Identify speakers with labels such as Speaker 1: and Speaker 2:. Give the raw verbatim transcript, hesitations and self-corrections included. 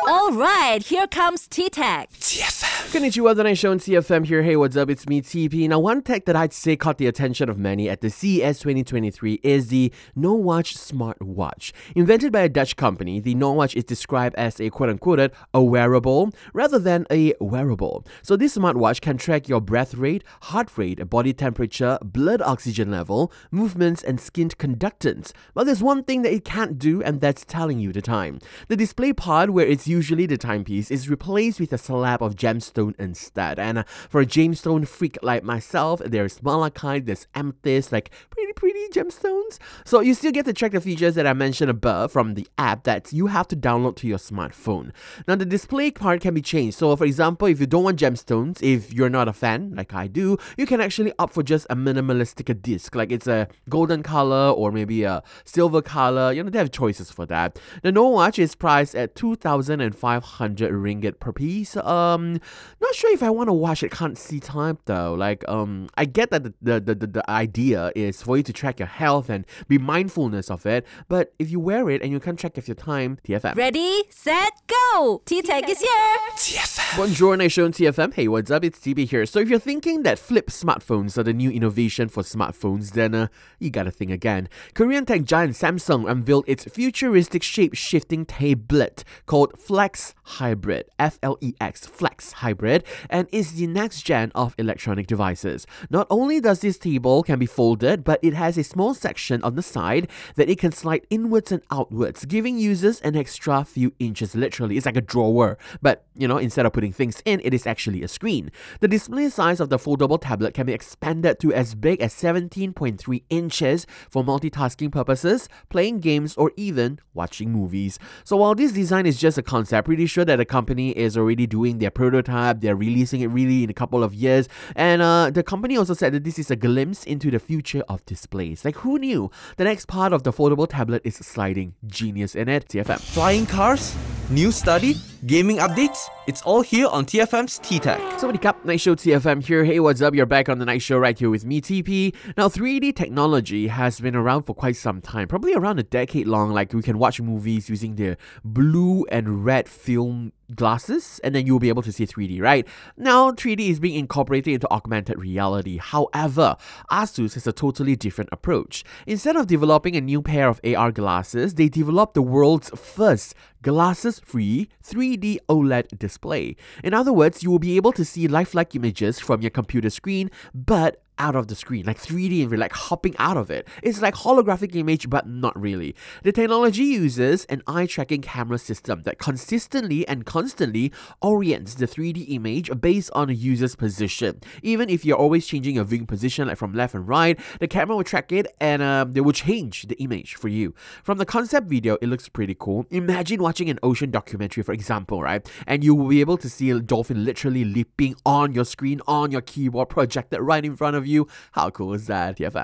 Speaker 1: All right, here comes T-Tech.
Speaker 2: T F M.
Speaker 3: Konnichiwa, the night show on T F M here. Hey, what's up? It's me, T P. Now, one tech that I'd say caught the attention of many at the C E S twenty twenty-three is the NoWatch smartwatch. Invented by a Dutch company, the NoWatch is described as a quote-unquote a wearable rather than a wearable. So this smartwatch can track your breath rate, heart rate, body temperature, blood oxygen level, movements, and skin conductance. But there's one thing that it can't do, and that's telling you the time. The display part, where it's usually the timepiece, is replaced with a slab of gemstone instead. And uh, for a gemstone freak like myself, there's malachite, there's amethyst, like pretty pretty gemstones. So you still get to track the features that I mentioned above from the app that you have to download to your smartphone. Now the display part can be changed. So for example, if you don't want gemstones, if you're not a fan like I do, you can actually opt for just a minimalistic disc, like it's a golden color or maybe a silver color. You know, they have choices for that. The NoWatch is priced at two thousand five hundred ringgit per piece. Um, not sure if I want to watch it. Can't see time though. Like, um, I get that the, the, the, the idea is for you to track your health and be mindfulness of it, but if you wear it and you can't track of your time, T F M.
Speaker 1: Ready, set, go! T-Tech is here!
Speaker 2: T F M.
Speaker 3: Bonjour, night show on T F M. Hey, what's up? It's T B here. So if you're thinking that flip smartphones are the new innovation for smartphones, then uh, you gotta think again. Korean tech giant Samsung unveiled its futuristic shape-shifting tablet called Flex Hybrid, F L E X, Flex Hybrid, and is the next gen of electronic devices. Not only does this table can be folded, but it has a small section on the side that it can slide inwards and outwards, giving users an extra few inches. Literally, it's like a drawer, but you know, instead of putting things in, it is actually a screen. The display size of the foldable tablet can be expanded to as big as seventeen point three inches for multitasking purposes, playing games, or even watching movies. So while this design is just a concept, pretty sure that the company is already doing their prototype. They're releasing it really in a couple of years, and uh, the company also said that this is a glimpse into the future of displays. Like, who knew? The next part of the foldable tablet is sliding. Genius in it. T F M.
Speaker 4: Flying cars, new study, gaming updates, it's all here on T F M's T-Tech.
Speaker 3: Sawadee Cup, Night Show T F M here. Hey, what's up? You're back on the Night Show right here with me, T P. Now, three D technology has been around for quite some time, probably around a decade long. Like, we can watch movies using the blue and red film glasses, and then you'll be able to see three D, right? Now, three D is being incorporated into augmented reality. However, ASUS has a totally different approach. Instead of developing a new pair of A R glasses, they developed the world's first glasses-free three D OLED display. In other words, you will be able to see lifelike images from your computer screen, but out of the screen, like three D and like hopping out of it. It's like holographic image, but not really. The technology uses an eye-tracking camera system that consistently and constantly orients the three D image based on a user's position. Even if you're always changing your viewing position, like from left and right, the camera will track it and um, they will change the image for you. From the concept video, it looks pretty cool. Imagine watching an ocean documentary, for example, right? And you will be able to see a dolphin literally leaping on your screen, on your keyboard, projected right in front of you. How cool is that? T F M.